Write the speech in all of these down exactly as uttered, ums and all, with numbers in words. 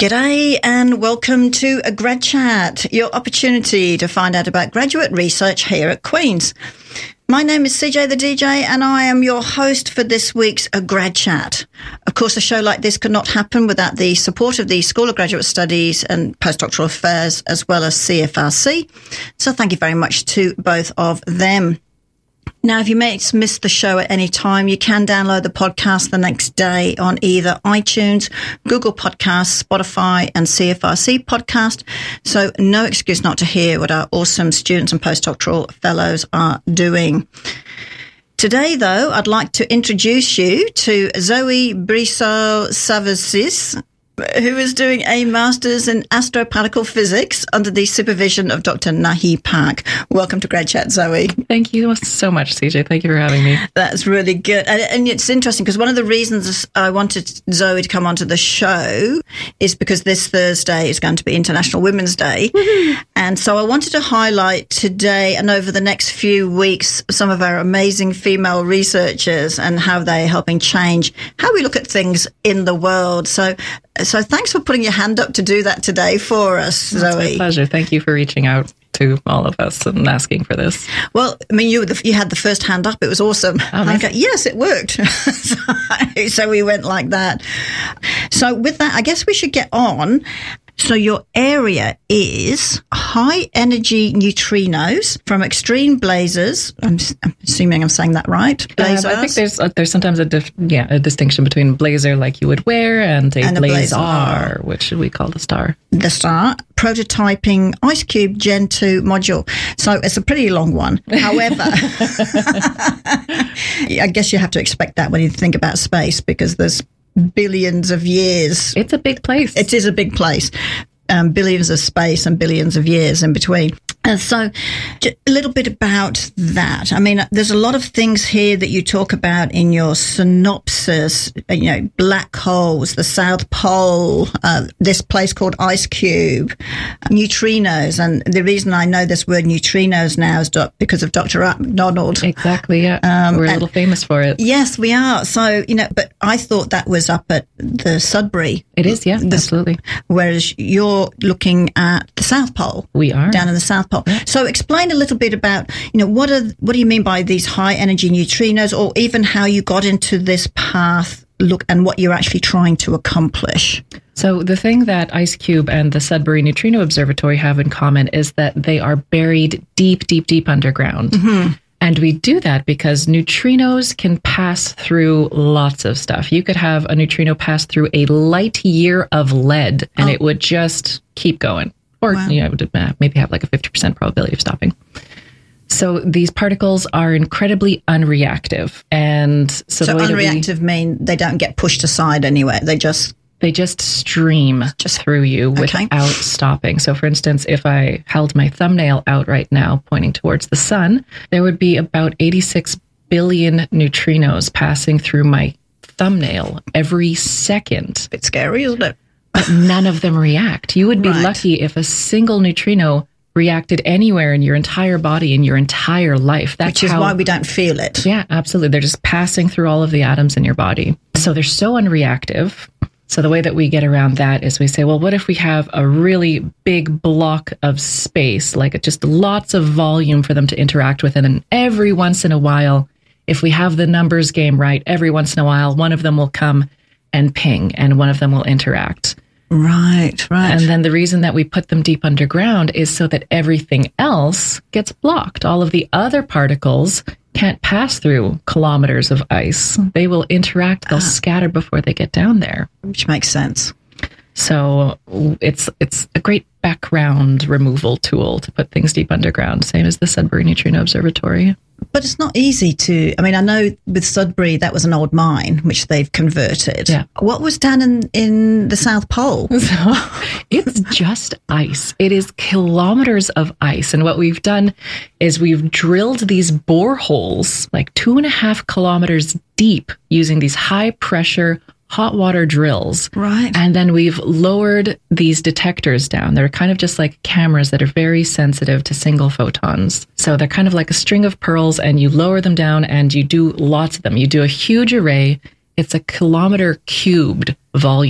G'day and welcome to a Grad Chat, your opportunity to find out about graduate research here at Queen's. My name is C J the D J and I am your host for this week's A Grad Chat. Of course, a show like this could not happen without the support of the School of Graduate Studies and Postdoctoral Affairs as well as C F R C. So thank you very much to both of them. Now, if you may have missed the show at any time, you can download the podcast the next day on either iTunes, Google Podcasts, Spotify, and C F R C Podcast. So no excuse not to hear what our awesome students and postdoctoral fellows are doing. Today, though, I'd like to introduce you to Zoe Brissot-Savassis, who is doing a Master's in Astroparticle Physics under the supervision of Doctor Nahi Park. Welcome to Grad Chat, Zoe. Thank you so much, C J. Thank you for having me. That's really good. And, and it's interesting because one of the reasons I wanted Zoe to come onto the show is because this Thursday is going to be International Women's Day. Mm-hmm. And so I wanted to highlight today and over the next few weeks some of our amazing female researchers and how they're helping change how we look at things in the world. So So thanks for putting your hand up to do that today for us, Zoe. It's my pleasure. Thank you for reaching out to all of us and asking for this. Well, I mean, you were the, you had the first hand up. It was awesome. Oh, nice. I go, yes, it worked. so, so we went like that. So with that, I guess we should get on. So your area is high energy neutrinos from extreme blazars. I'm, I'm assuming I'm saying that right. Blazars. Uh, I think there's uh, there's sometimes a dif- yeah a distinction between blazer like you would wear and a, and a blazar, blazar, which we call the star. The star prototyping IceCube Gen two module. So it's a pretty long one. However, I guess you have to expect that when you think about space because there's billions of years. It's a big place. It is a big place. Um, billions of space and billions of years in between. And so a little bit about that. I mean, there's a lot of things here that you talk about in your synopsis, you know, black holes, the South Pole, uh, this place called IceCube, neutrinos. And the reason I know this word neutrinos now is do- because of Doctor Art McDonald. Exactly, yeah. Um, We're a little famous for it. Yes, we are. So, you know, but I thought that was up at the Sudbury. It is, yeah, the, absolutely. Whereas you're looking at the South Pole. We are. Down in the South Pole. So explain a little bit about, you know, what are what do you mean by these high energy neutrinos, or even how you got into this path, look, and what you're actually trying to accomplish. So the thing that IceCube and the Sudbury Neutrino Observatory have in common is that they are buried deep, deep, deep underground. Mm-hmm. And we do that because neutrinos can pass through lots of stuff. You could have a neutrino pass through a light year of lead and oh. it would just keep going. Or, wow. you know, maybe have like a fifty percent probability of stopping. So these particles are incredibly unreactive. And so, so the way unreactive that we, mean they don't get pushed aside anywhere. They just... They just stream just through you okay. without stopping. So for instance, if I held my thumbnail out right now, pointing towards the sun, there would be about eighty-six billion neutrinos passing through my thumbnail every second. Bit scary, isn't it? But none of them react. You would be right. lucky if a single neutrino reacted anywhere in your entire body, in your entire life. That's Which is how, why we don't feel it. Yeah, absolutely. They're just passing through all of the atoms in your body. So they're so unreactive. So the way that we get around that is we say, well, what if we have a really big block of space, like just lots of volume for them to interact with, and then every once in a while, if we have the numbers game right, every once in a while, one of them will come and ping, and one of them will interact. Right, right. And then the reason that we put them deep underground is so that everything else gets blocked. All of the other particles can't pass through kilometers of ice. They will interact, they'll ah. scatter before they get down there. Which makes sense. So it's it's a great background removal tool to put things deep underground, same as the Sudbury Neutrino Observatory. But it's not easy to, I mean, I know with Sudbury, that was an old mine, which they've converted. Yeah. What was down in, in the South Pole? So it's just ice. It is kilometers of ice. And what we've done is we've drilled these boreholes like two and a half kilometers deep using these high pressure hot water drills. Right. And then we've lowered these detectors down. They're kind of just like cameras that are very sensitive to single photons. So they're kind of like a string of pearls, and you lower them down and you do lots of them. You do a huge array. It's a kilometer cubed volume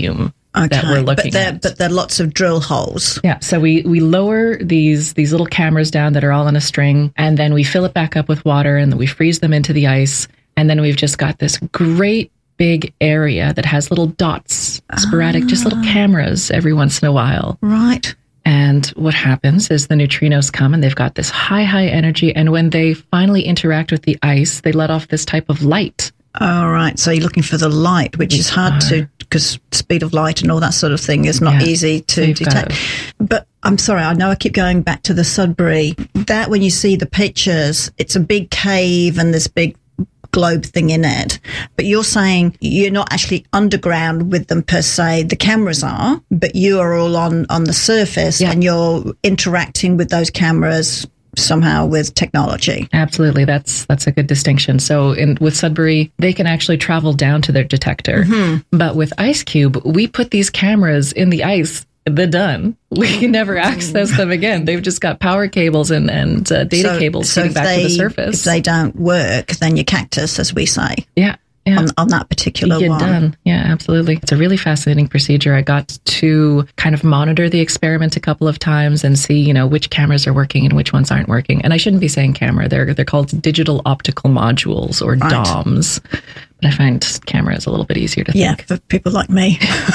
okay. that we're looking but there, at. But there are lots of drill holes. Yeah, so we we lower these these little cameras down that are all on a string, and then we fill it back up with water, and then we freeze them into the ice, and then we've just got this great big area that has little dots, sporadic, ah. just little cameras every once in a while. Right. And what happens is the neutrinos come and they've got this high, high energy. And when they finally interact with the ice, they let off this type of light. All right. So you're looking for the light, which is hard to, because speed of light and all that sort of thing is not yeah. easy to so detect. But I'm sorry, I know I keep going back to the Sudbury. That when you see the pictures, it's a big cave and this big globe thing in it, but you're saying you're not actually underground with them per se. The cameras are, but you are all on on the surface yeah. and you're interacting with those cameras somehow with technology. Absolutely, that's that's a good distinction. So in with Sudbury, they can actually travel down to their detector, mm-hmm. but with IceCube, we put these cameras in the ice. They're done. We can never access them again. They've just got power cables and, and uh, data so, cables so feeding back they, to the surface. If they don't work, then you're cactus, as we say. Yeah. yeah. On, on that particular You're one. done. Yeah, absolutely. It's a really fascinating procedure. I got to kind of monitor the experiment a couple of times and see, you know, which cameras are working and which ones aren't working. And I shouldn't be saying camera. They're they're called digital optical modules or right. D O M S. But I find camera is a little bit easier to yeah, think. Yeah, for people like me.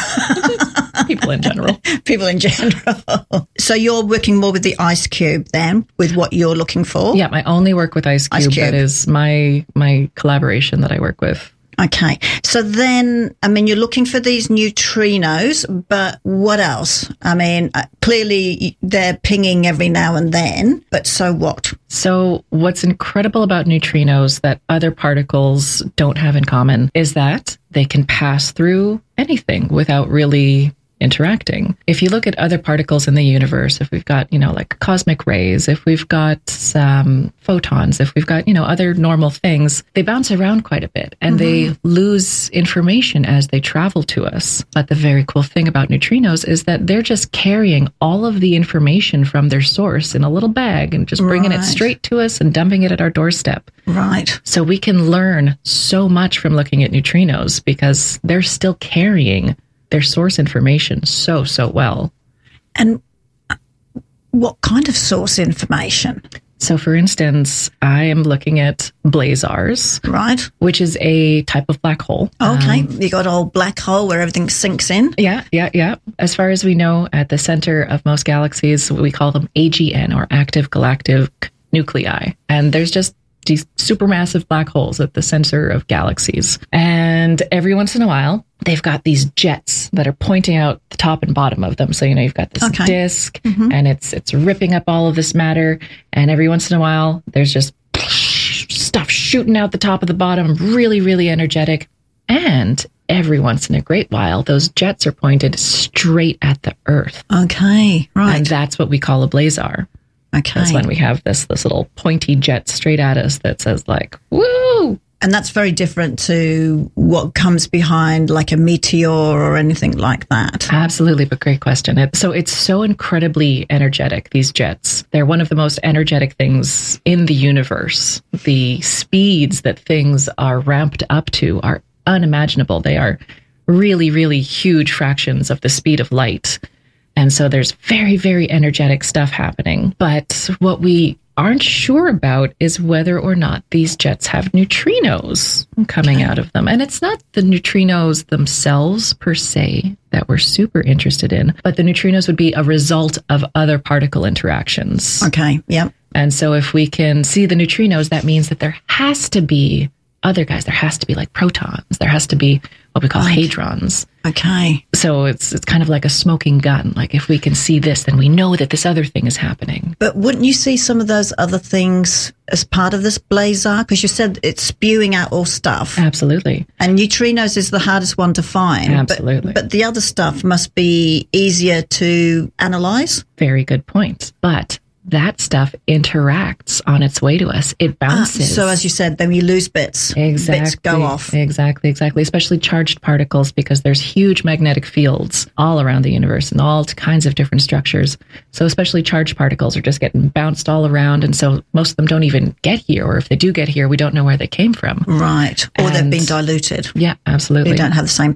People in general. People in general. So you're working more with the IceCube then, with what you're looking for? Yeah, I only work with IceCube. IceCube. That is my my collaboration that I work with. Okay. So then, I mean, you're looking for these neutrinos, but what else? I mean, uh, clearly they're pinging every now and then, but so what? So what's incredible about neutrinos that other particles don't have in common is that they can pass through anything without really interacting. If you look at other particles in the universe, if we've got, you know, like cosmic rays, if we've got um, photons, if we've got, you know, other normal things, they bounce around quite a bit and mm-hmm. they lose information as they travel to us. But the very cool thing about neutrinos is that they're just carrying all of the information from their source in a little bag and just bringing right. it straight to us and dumping it at our doorstep. Right. So we can learn so much from looking at neutrinos because they're still carrying their source information so, so well. And what kind of source information? So, for instance, I am looking at blazars. Right. Which is a type of black hole. Okay. Um, you got a old black hole where everything sinks in? Yeah, yeah, yeah. As far as we know, at the center of most galaxies, we call them A G N, or active galactic nuclei. And there's just these supermassive black holes at the center of galaxies. And every once in a while, they've got these jets that are pointing out the top and bottom of them. So, you know, you've got this okay. disk mm-hmm. and it's it's ripping up all of this matter. And every once in a while, there's just stuff shooting out the top of the bottom, really, really energetic. And every once in a great while, those jets are pointed straight at the Earth. Okay, right. And that's what we call a blazar. Okay. That's when we have this this little pointy jet straight at us that says like, woo! And that's very different to what comes behind like a meteor or anything like that. Absolutely, but great question. It, so it's so incredibly energetic, these jets. They're one of the most energetic things in the universe. The speeds that things are ramped up to are unimaginable. They are really, really huge fractions of the speed of light. And so there's very, very energetic stuff happening. But what we aren't sure about is whether or not these jets have neutrinos coming out of them. And it's not the neutrinos themselves per se that we're super interested in, but the neutrinos would be a result of other particle interactions. Okay, yep. And so if we can see the neutrinos, that means that there has to be other guys. There has to be like protons. There has to be what we call okay. hadrons. Okay. So it's it's kind of like a smoking gun. Like if we can see this, then we know that this other thing is happening. But wouldn't you see some of those other things as part of this blazar? Because you said it's spewing out all stuff. Absolutely. And neutrinos is the hardest one to find. Absolutely. But, but the other stuff must be easier to analyze. Very good point. But that stuff interacts on its way to us. It bounces. Ah, so as you said, then you lose bits. Exactly. Bits go off. Exactly, exactly. Especially charged particles, because there's huge magnetic fields all around the universe and all kinds of different structures. So especially charged particles are just getting bounced all around. And so most of them don't even get here. Or if they do get here, we don't know where they came from. Right. Or and they've been diluted. Yeah, absolutely. They don't have the same power.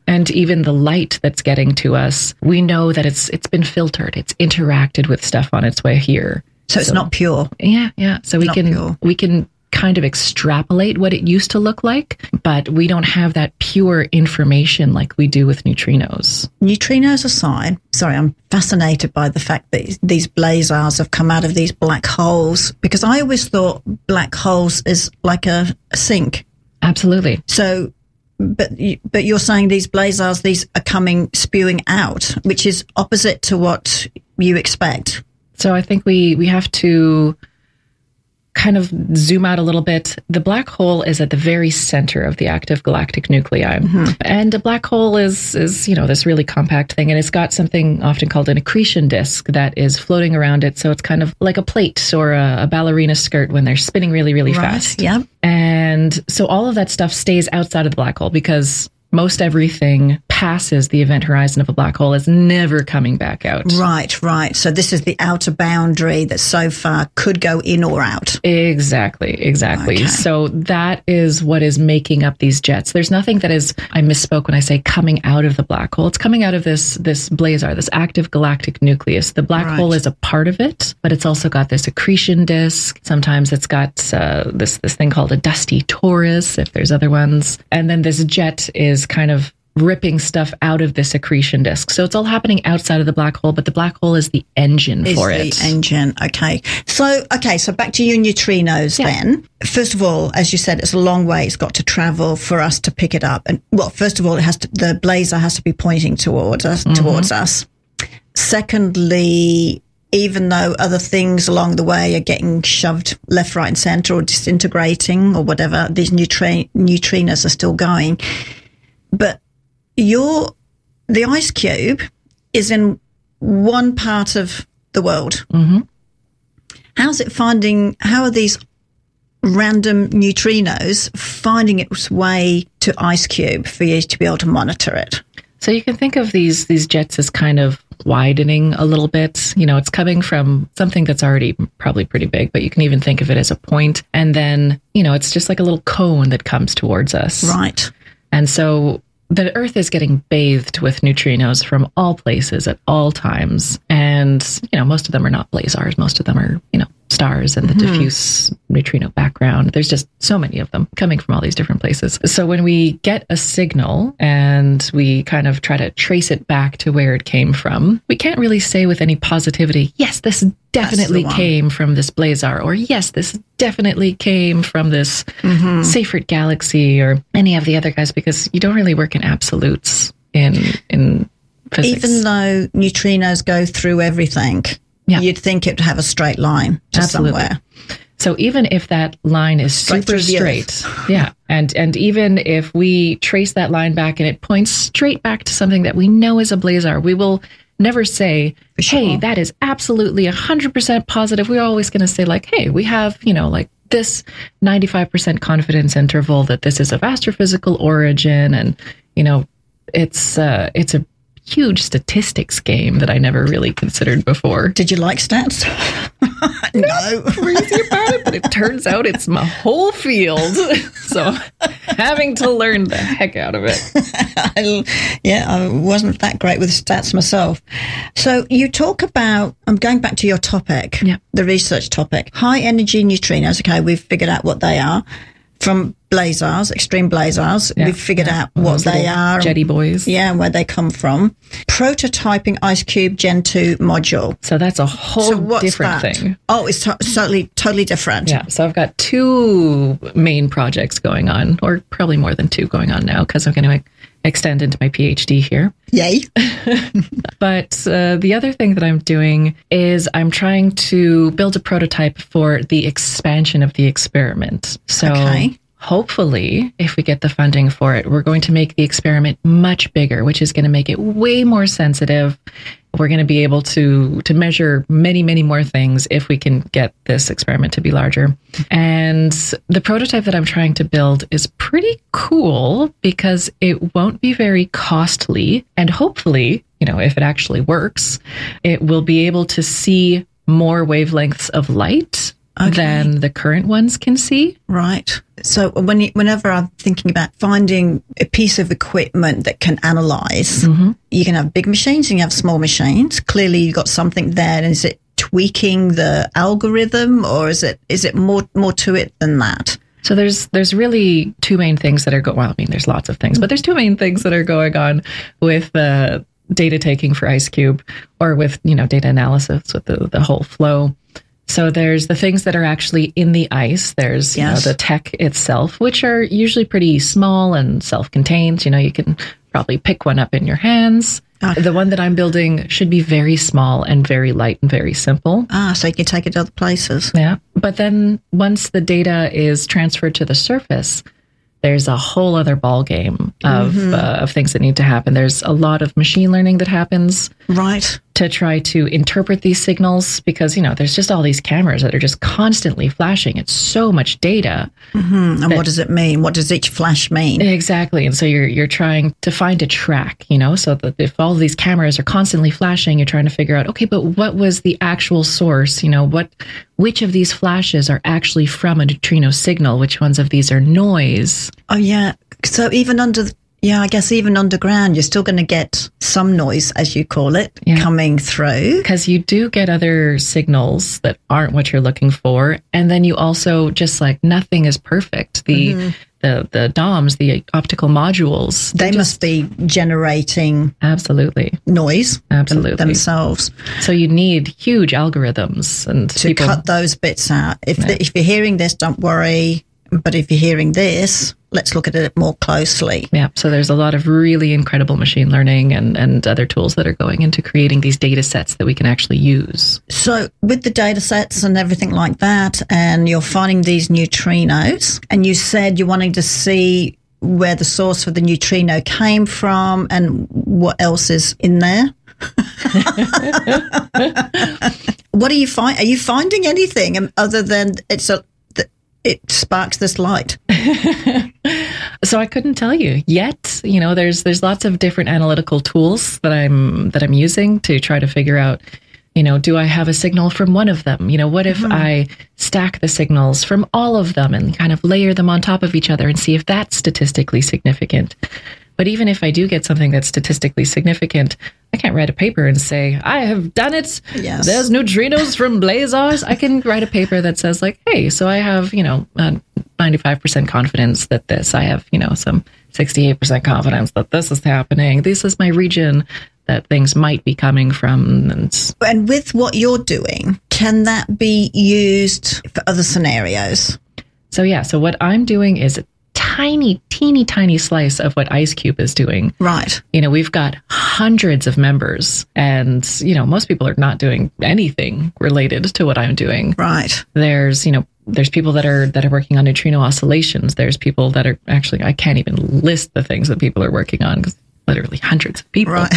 And even the light that's getting to us, we know that it's it's been filtered. It's interacted with stuff on its way here. So it's so, not pure. Yeah, yeah. So we not can pure. we can kind of extrapolate what it used to look like, but we don't have that pure information like we do with neutrinos. Neutrinos aside, sorry, I'm fascinated by the fact that these blazars have come out of these black holes, because I always thought black holes is like a, a sink. Absolutely. So, but but you're saying these blazars, these are coming spewing out, which is opposite to what you expect. So I think we we have to kind of zoom out a little bit. The black hole is at the very center of the active galactic nuclei. Mm-hmm. And a black hole is, is, you know, this really compact thing. And it's got something often called an accretion disk that is floating around it. So it's kind of like a plate or a, a ballerina skirt when they're spinning really, really right. fast. Yeah. And so all of that stuff stays outside of the black hole because most everything passes the event horizon of a black hole, is never coming back out. Right, right. So this is the outer boundary that so far could go in or out. Exactly, exactly. Okay. So that is what is making up these jets. There's nothing that is, I misspoke when I say coming out of the black hole. It's coming out of this this blazar, this active galactic nucleus. The black right. hole is a part of it, but it's also got this accretion disk. Sometimes it's got uh, this, this thing called a dusty torus, if there's other ones. And then this jet is kind of ripping stuff out of this accretion disk. So it's all happening outside of the black hole, but the black hole is the engine is for the it. engine. Okay. So, okay. So back to your neutrinos yeah. then. First of all, as you said, it's a long way it's got to travel for us to pick it up. And well, first of all, it has to, the blazar has to be pointing towards us, mm-hmm. towards us. Secondly, even though other things along the way are getting shoved left, right and center or disintegrating or whatever, these neutri- neutrinos are still going. But your the ice cube is in one part of the world. Mm-hmm. How's it finding, how are these random neutrinos finding its way to ice cube for you to be able to monitor it? So you can think of these these jets as kind of widening a little bit. You know, it's coming from something that's already probably pretty big, but you can even think of it as a point. And then, you know, it's just like a little cone that comes towards us. Right. And so the Earth is getting bathed with neutrinos from all places at all times. And, you know, most of them are not blazars. Most of them are, you know, stars and the mm-hmm. diffuse neutrino background. There's just so many of them coming from all these different places. So when we get a signal and we kind of try to trace it back to where it came from, we can't really say with any positivity, yes, this definitely came from this blazar, or yes, this definitely came from this mm-hmm. Seyfert galaxy or any of the other guys, because you don't really work in absolutes in in physics. Even though neutrinos go through everything, yeah. you'd think it would have a straight line to Absolutely. somewhere. So even if that line is straight super straight, yeah, and and even if we trace that line back and it points straight back to something that we know is a blazar, we will never say, sure. hey, that is absolutely one hundred percent positive. We're always going to say like, hey, we have, you know, like this ninety-five percent confidence interval that this is of astrophysical origin. And, you know, it's uh, it's a huge statistics game that I never really considered before. Did you like stats? No. Crazy about it, but it turns out it's my whole field. So having to learn the heck out of it. I, yeah, I wasn't that great with stats myself. So you talk about, I'm going back to your topic, yeah. the research topic, high energy neutrinos. Okay, we've figured out what they are. From blazars, extreme blazars, yeah, we've figured yeah. out what they are. Jetty boys. Yeah, and where they come from. Prototyping IceCube Gen two module. So that's a whole so what's different that? thing. Oh, it's to- totally, totally different. Yeah, so I've got two main projects going on, or probably more than two going on now, because I'm going to extend into my PhD here. Yay. But uh, the other thing that I'm doing is I'm trying to build a prototype for the expansion of the experiment. So okay. hopefully, if we get the funding for it, we're going to make the experiment much bigger, which is going to make it way more sensitive. We're going to be able to to measure many, many more things if we can get this experiment to be larger. And the prototype that I'm trying to build is pretty cool because it won't be very costly. And hopefully, you know, if it actually works, it will be able to see more wavelengths of light okay. than the current ones can see. Right. So when you, whenever I'm thinking about finding a piece of equipment that can analyze, mm-hmm. you can have big machines and you have small machines. Clearly, you've got something there. And is it tweaking the algorithm, or is it is it more more to it than that? So there's there's really two main things that are going. Well, I mean, there's lots of things, but there's two main things that are going on with the uh, data taking for IceCube, or with, you know, data analysis with the, the whole flow. So there's the things that are actually in the ice. There's yes. you know, the tech itself, which are usually pretty small and self-contained. You know, you can probably pick one up in your hands. Okay. The one that I'm building should be very small and very light and very simple. Ah, so you can take it to other places. Yeah. But then once the data is transferred to the surface, there's a whole other ball game of mm-hmm. uh, of things that need to happen. There's a lot of machine learning that happens, right, to try to interpret these signals, because, you know, there's just all these cameras that are just constantly flashing. It's so much data. Mm-hmm. And that, what does it mean? What does each flash mean? Exactly. And so you're you're trying to find a track, you know, so that if all of these cameras are constantly flashing, you're trying to figure out, okay, but what was the actual source? You know, what which of these flashes are actually from a neutrino signal? Which ones of these are noise? Oh, yeah. So even under, yeah, I guess even underground, you're still going to get some noise, as you call it, yeah. coming through. Because you do get other signals that aren't what you're looking for. And then you also, just like nothing is perfect. The mm-hmm. the the D O Ms, the optical modules, they just must be generating absolutely noise absolutely themselves. So you need huge algorithms and to people, cut those bits out. If yeah. the, if you're hearing this, don't worry. But if you're hearing this, let's look at it more closely. Yeah. So there's a lot of really incredible machine learning and, and other tools that are going into creating these data sets that we can actually use. So with the data sets and everything like that, and you're finding these neutrinos, and you said you're wanting to see where the source for the neutrino came from and what else is in there. What are you find? Are you finding anything other than it's a it sparks this light? So I couldn't tell you yet. You know, there's there's lots of different analytical tools that I'm that I'm using to try to figure out, you know, do I have a signal from one of them? You know, what if mm-hmm. I stack the signals from all of them and kind of layer them on top of each other and see if that's statistically significant? But even if I do get something that's statistically significant, I can't write a paper and say, I have done it. Yes. There's neutrinos from blazars. I can write a paper that says, like, hey, so I have, you know, uh, ninety-five percent confidence that this, I have, you know, some sixty-eight percent confidence that this is happening. This is my region that things might be coming from. And, and with what you're doing, can that be used for other scenarios? So, yeah. So what I'm doing is tiny, teeny, tiny slice of what IceCube is doing. Right. You know, we've got hundreds of members, and, you know, most people are not doing anything related to what I'm doing. Right. There's, you know, there's people that are that are working on neutrino oscillations. There's people that are actually, I can't even list the things that people are working on, because literally hundreds of people. Right.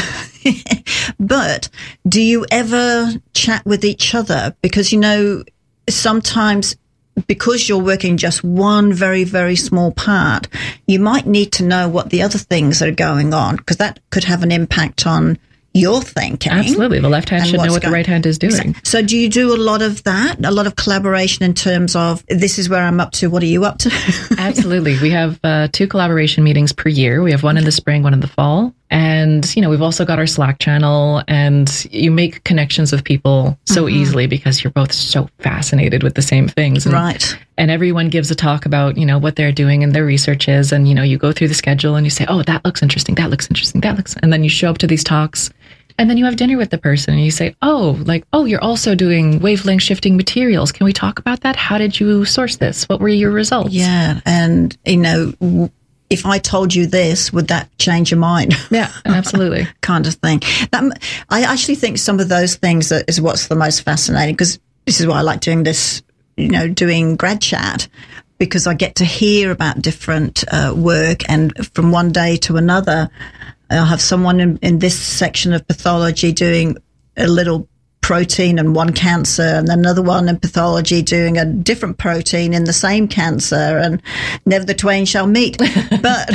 But do you ever chat with each other? Because, you know, sometimes, because you're working just one very, very small part, you might need to know what the other things are going on, because that could have an impact on your thinking. Absolutely. The left hand should know what the right hand is doing. So do you do a lot of that, a lot of collaboration in terms of, this is where I'm up to, what are you up to? Absolutely. We have uh, two collaboration meetings per year. We have one in the spring, one in the fall. And, you know, we've also got our Slack channel, and you make connections with people so mm-hmm. easily because you're both so fascinated with the same things. And, right. And everyone gives a talk about, you know, what they're doing and their research is. And, you know, you go through the schedule and you say, oh, that looks interesting. That looks interesting. That looks, and then you show up to these talks, and then you have dinner with the person and you say, oh, like, oh, you're also doing wavelength shifting materials. Can we talk about that? How did you source this? What were your results? Yeah. And, you know, if I told you this, would that change your mind? Yeah, absolutely. Kind of thing. That, I actually think some of those things are, is what's the most fascinating, because this is why I like doing this, you know, doing grad chat, because I get to hear about different uh, work, and from one day to another, I'll have someone in, in this section of pathology doing a little protein and one cancer, and then another one in pathology doing a different protein in the same cancer, and never the twain shall meet. But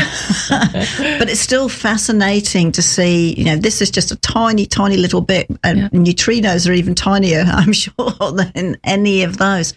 but it's still fascinating to see, you know, this is just a tiny, tiny little bit, and yeah. neutrinos are even tinier, I'm sure, than any of those.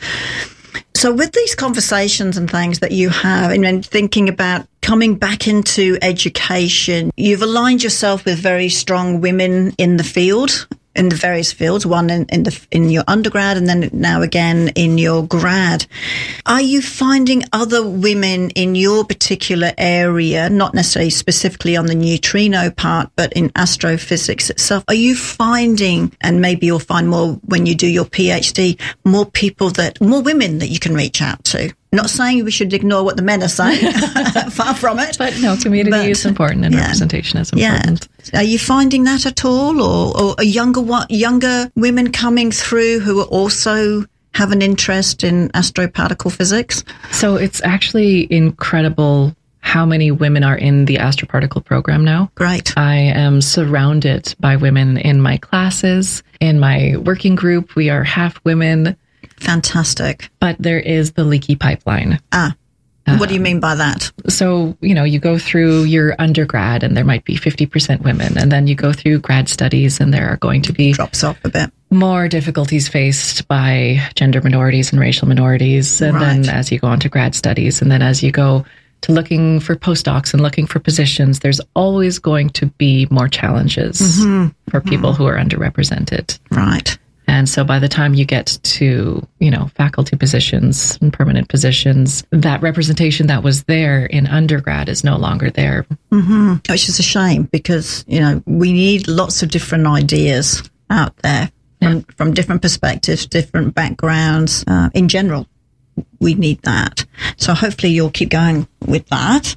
So with these conversations and things that you have, and then thinking about coming back into education, you've aligned yourself with very strong women in the field, in the various fields, one in, in the in your undergrad and then now again in your grad. Are you finding other women in your particular area, not necessarily specifically on the neutrino part, but in astrophysics itself? Are you finding, and maybe you'll find more when you do your PhD, more people that, more women that you can reach out to? Not saying we should ignore what the men are saying, far from it. But no, community but, is important and yeah, representation is important. Yeah. Are you finding that at all? Or, or a younger younger women coming through who are also have an interest in astroparticle physics? So it's actually incredible how many women are in the astroparticle program now. Great. I am surrounded by women in my classes, in my working group. We are half women. Fantastic. But there is the leaky pipeline. Ah, uh, what do you mean by that? So, you know, you go through your undergrad and there might be fifty percent women, and then you go through grad studies and there are going to be... Drops off a bit. More difficulties faced by gender minorities and racial minorities. And right. then as you go on to grad studies, and then as you go to looking for postdocs and looking for positions, there's always going to be more challenges mm-hmm. for people mm-hmm. who are underrepresented. Right. And so by the time you get to, you know, faculty positions and permanent positions, that representation that was there in undergrad is no longer there. Mm-hmm. Which is a shame because, you know, we need lots of different ideas out there from, yeah. from different perspectives, different backgrounds. Uh, in general, we need that. So hopefully you'll keep going with that.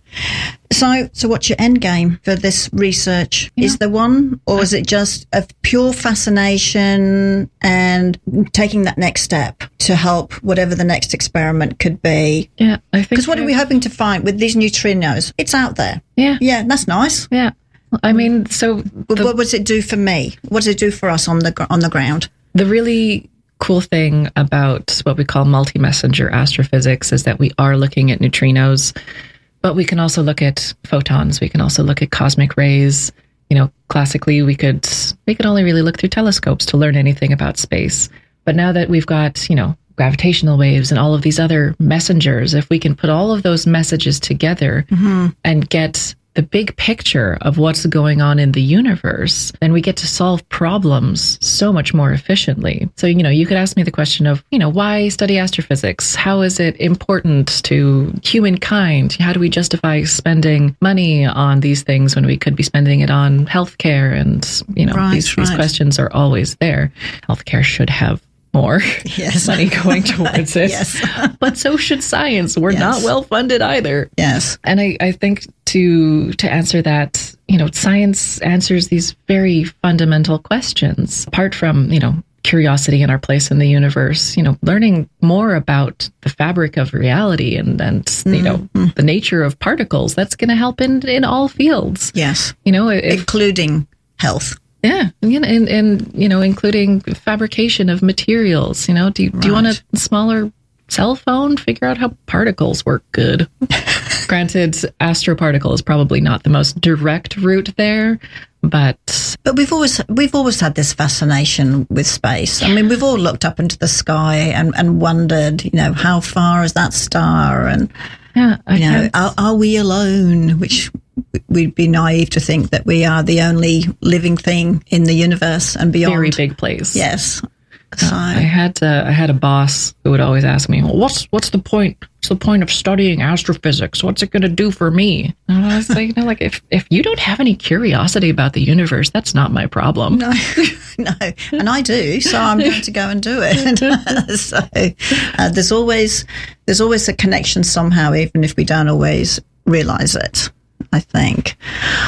So, so what's your end game for this research? Yeah. Is there one, or is it just a pure fascination and taking that next step to help whatever the next experiment could be? Yeah, I think. Because what are we hoping to find with these neutrinos? It's out there. Yeah. Yeah, that's nice. Yeah. I mean, so. The, what does it do for me? What does it do for us on the on the ground? The really cool thing about what we call multi-messenger astrophysics is that we are looking at neutrinos, but we can also look at photons. We can also look at cosmic rays. You know, classically, we could we could only really look through telescopes to learn anything about space. But now that we've got, you know, gravitational waves and all of these other messengers, if we can put all of those messages together mm-hmm. and get the big picture of what's going on in the universe, then we get to solve problems so much more efficiently. So, you know, you could ask me the question of, you know, why study astrophysics? How is it important to humankind? How do we justify spending money on these things when we could be spending it on healthcare? And, you know, right, these, right. these questions are always there. Healthcare should have more yes. money going towards it. yes. But so should science. We're yes. not well funded either. Yes. And I, I think to to answer that, you know, science answers these very fundamental questions. Apart from, you know, curiosity and our place in the universe, you know, learning more about the fabric of reality and, and mm-hmm. you know, the nature of particles, that's going to help in, in all fields. Yes. You know, if, including health. Yeah, and, and, and, you know, including fabrication of materials. You know, do you, right. do you want a smaller cell phone? Figure out how particles work good. Granted, astroparticle is probably not the most direct route there, but... But we've always we've always had this fascination with space. Yeah. I mean, we've all looked up into the sky and, and wondered, you know, how far is that star? And, yeah, I you know, are, are we alone? Which... We'd be naive to think that we are the only living thing in the universe and beyond. Very big place. Yes. So. Uh, I had uh, I had a boss who would always ask me, well, "What's what's the point? What's the point of studying astrophysics? What's it going to do for me?" And I was like, you know, like if if you don't have any curiosity about the universe, that's not my problem. No, no, and I do, so I'm going to go and do it. so uh, there's always there's always a connection somehow, even if we don't always realize it. I think.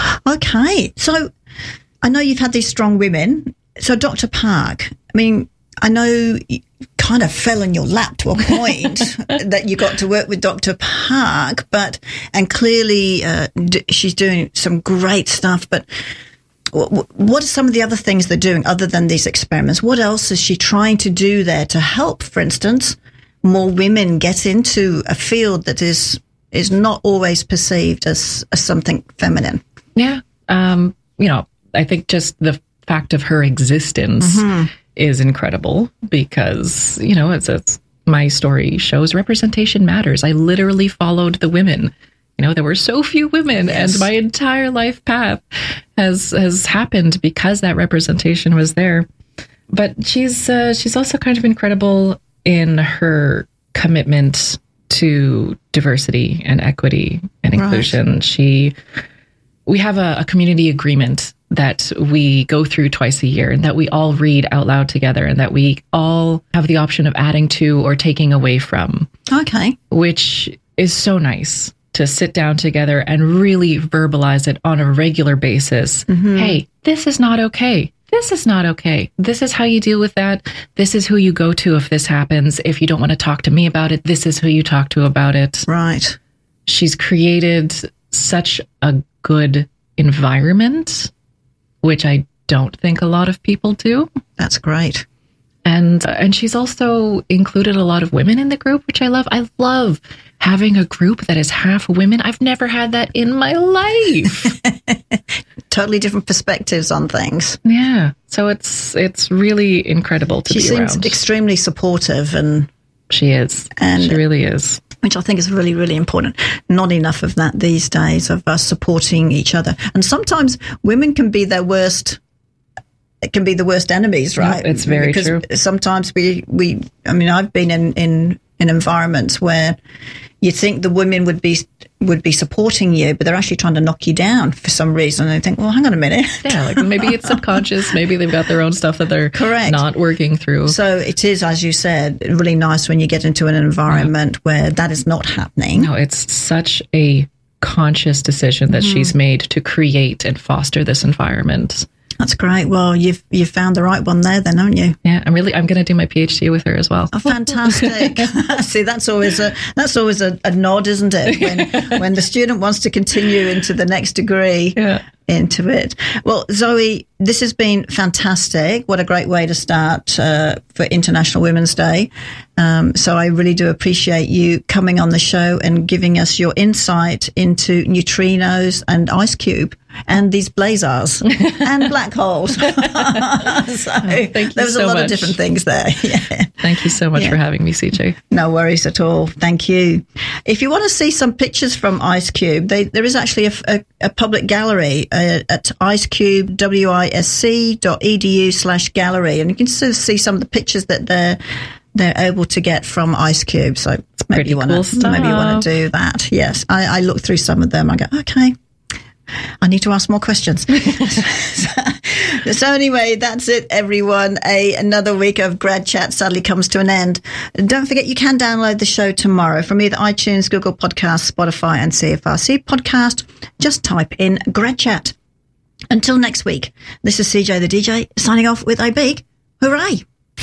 Okay, so I know you've had these strong women. So Doctor Park, I mean, I know you kind of fell in your lap to a point that you got to work with Doctor Park, but, and clearly uh, d- she's doing some great stuff, but what, what are some of the other things they're doing other than these experiments? What else is she trying to do there to help, for instance, more women get into a field that is is not always perceived as, as something feminine? Yeah. Um, you know, I think just the fact of her existence mm-hmm. is incredible because, you know, it's, it's my story shows representation matters. I literally followed the women. You know, there were so few women, yes. and my entire life path has has happened because that representation was there. But she's uh, she's also kind of incredible in her commitment to diversity and equity and inclusion. Right. She, we have a, a community agreement that we go through twice a year and that we all read out loud together and that we all have the option of adding to or taking away from. Okay. Which is so nice to sit down together and really verbalize it on a regular basis. Mm-hmm. Hey, this is not okay. This is not okay. This is how you deal with that. This is who you go to if this happens. If you don't want to talk to me about it, this is who you talk to about it. Right. She's created such a good environment, which I don't think a lot of people do. That's great. And uh, and she's also included a lot of women in the group, which I love. I love having a group that is half women. I've never had that in my life. Totally different perspectives on things. Yeah. So it's it's really incredible to she be around. She seems extremely supportive. and She is. And she really is. Which I think is really, really important. Not enough of that these days, of us supporting each other. And sometimes women can be their worst, it can be the worst enemies, right? No, it's very because true. Sometimes we, we, I mean, I've been in, in, in environments where you think the women would be would be supporting you, but they're actually trying to knock you down for some reason. And they think, well, hang on a minute. Yeah, like maybe it's subconscious. Maybe they've got their own stuff that they're Correct. not working through. So it is, as you said, really nice when you get into an environment yeah. where that is not happening. No, it's such a conscious decision that mm. she's made to create and foster this environment. That's great. Well, you've you've found the right one there, then, haven't you? Yeah, I'm really. I'm going to do my PhD with her as well. Oh, fantastic! See, that's always a that's always a, a nod, isn't it? When when the student wants to continue into the next degree yeah. into it. Well, Zoe, this has been fantastic. What a great way to start uh, for International Women's Day. Um, so I really do appreciate you coming on the show and giving us your insight into neutrinos and IceCube and these blazars and black holes. So Thank you there was so a lot much. of different things there. Yeah. Thank you so much yeah. for having me, C J. No worries at all. Thank you. If you want to see some pictures from IceCube, they, there is actually a, a, a public gallery uh, at icecube, W I S C dot E D U slash gallery. And you can sort of see some of the pictures that they're they're able to get from IceCube. So it's maybe you want cool to maybe you want to do that. Yes, I, I look through some of them. I go, okay, I need to ask more questions. so, so anyway, that's it, everyone. A another week of Grad Chat sadly comes to an end. Don't forget, you can download the show tomorrow from either iTunes, Google Podcasts, Spotify, and C F R C Podcast. Just type in Grad Chat. Until next week, this is C J the D J signing off with a big hooray.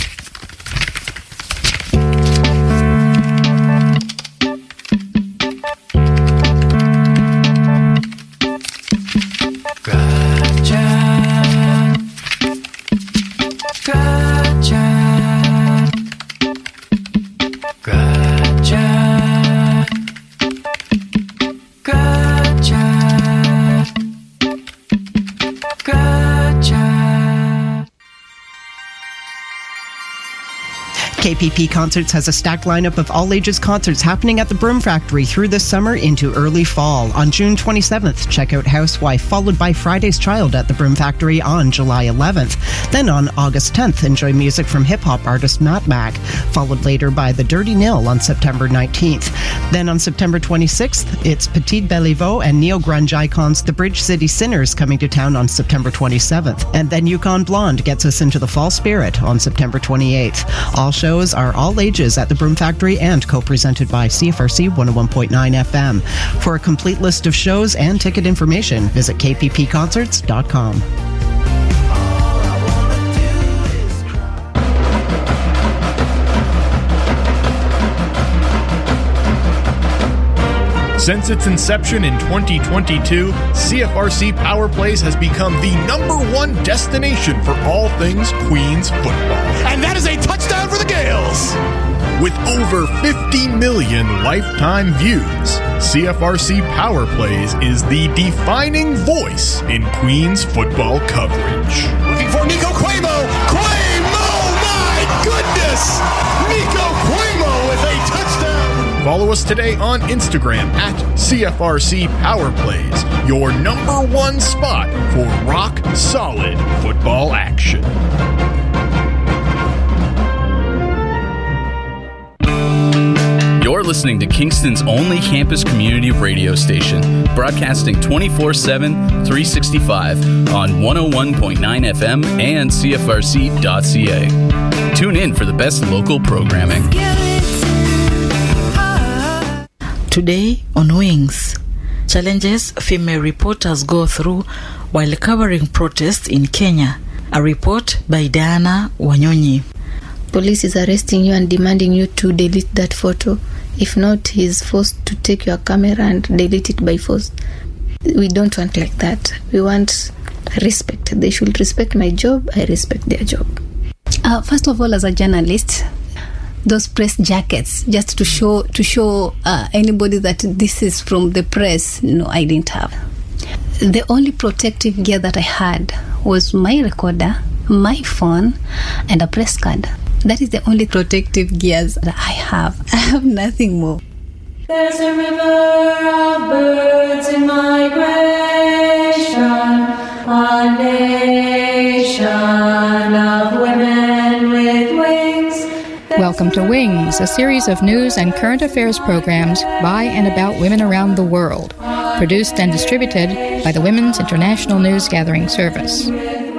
K P P Concerts has a stacked lineup of all-ages concerts happening at the Broom Factory through this summer into early fall. On June twenty-seventh, check out Housewife, followed by Friday's Child at the Broom Factory on July eleventh. Then on August tenth, enjoy music from hip-hop artist Matt Mac, followed later by The Dirty Nil on September nineteenth. Then on September twenty-sixth, it's Petite Beliveau and neo-grunge icons The Bridge City Sinners coming to town on September twenty-seventh. And then Yukon Blonde gets us into the fall spirit on September twenty-eighth. All shows are all ages at the Broom Factory and co-presented by C F R C one oh one point nine F M. For a complete list of shows and ticket information, visit k p p concerts dot com. Since its inception in twenty twenty-two, C F R C Power Plays has become the number one destination for all things Queens football. And that is a touchdown for the Gales! With over fifty million lifetime views, C F R C Power Plays is the defining voice in Queens football coverage. Looking for Nico Cuomo! Cuomo! My goodness! Nico Cuomo with a touchdown! Follow us today on Instagram at C F R C Power Plays, your number one spot for rock solid football action. You're listening to Kingston's only campus community radio station, broadcasting twenty-four seven, three sixty-five on one oh one point nine F M and C F R C dot C A. Tune in for the best local programming. Today on Wings, challenges female reporters go through while covering protests in Kenya. A report by Diana Wanyonyi. Police is arresting you and demanding you to delete that photo. If not, he is forced to take your camera and delete it by force. We don't want like that. We want respect. They should respect my job. I respect their job. Uh, first of all, as a journalist, those press jackets, just to show to show uh, anybody that this is from the press, no, I didn't have. The only protective gear that I had was my recorder, my phone, and a press card. That is the only protective gears that I have. I have nothing more. There's a river of birds in migration, a nation of women with wings. Welcome to Wings, a series of news and current affairs programs by and about women around the world, produced and distributed by the Women's International News Gathering Service.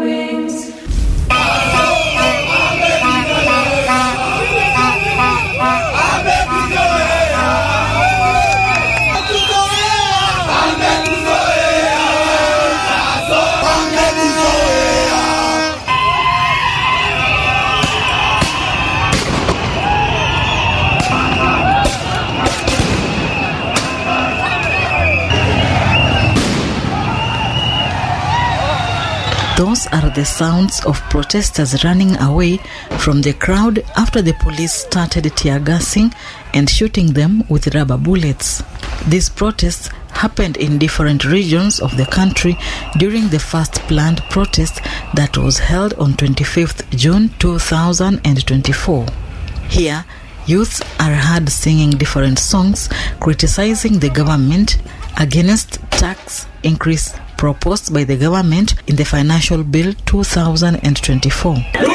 Those are the sounds of protesters running away from the crowd after the police started tear gassing and shooting them with rubber bullets. These protests happened in different regions of the country during the first planned protest that was held on twenty-fifth June two thousand twenty-four. Here, youths are heard singing different songs criticizing the government against tax increase proposed by the government in the Financial Bill two thousand twenty-four.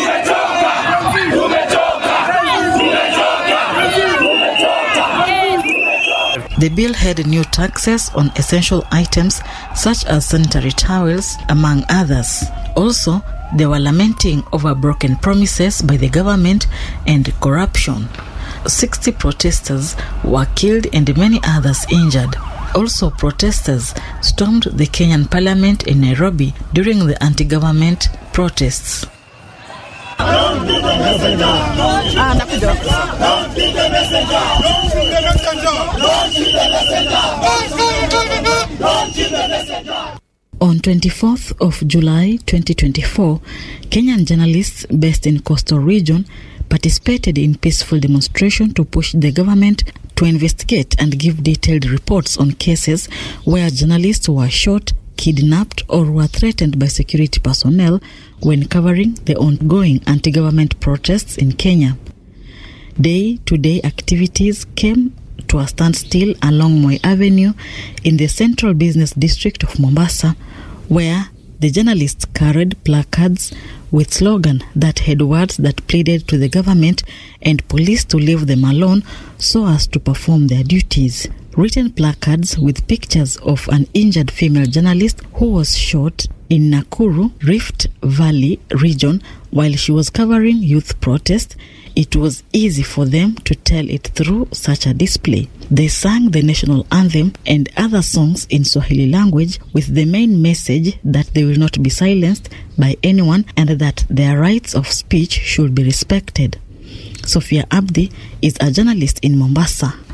The bill had new taxes on essential items such as sanitary towels, among others. Also, they were lamenting over broken promises by the government and corruption. sixty protesters were killed and many others injured. Also, protesters stormed the Kenyan parliament in Nairobi during the anti-government protests. Don't be the messenger. Don't shoot the messenger. Don't be the messenger. Don't shoot the messenger. Don't shoot the messenger. Don't shoot the messenger. On twenty-fourth of July twenty twenty-four, Kenyan journalists based in Coastal Region participated in peaceful demonstration to push the government to investigate and give detailed reports on cases where journalists were shot, kidnapped, or were threatened by security personnel when covering the ongoing anti-government protests in Kenya. Day-to-day activities came to a standstill along Moi Avenue in the central business district of Mombasa, where the journalists carried placards with slogans that had words that pleaded to the government and police to leave them alone so as to perform their duties. Written placards with pictures of an injured female journalist who was shot in Nakuru, Rift Valley region while she was covering youth protest. It was easy for them to tell it through such a display. They sang the national anthem and other songs in Swahili language with the main message that they will not be silenced by anyone and that their rights of speech should be respected. Sophia Abdi is a journalist in Mombasa.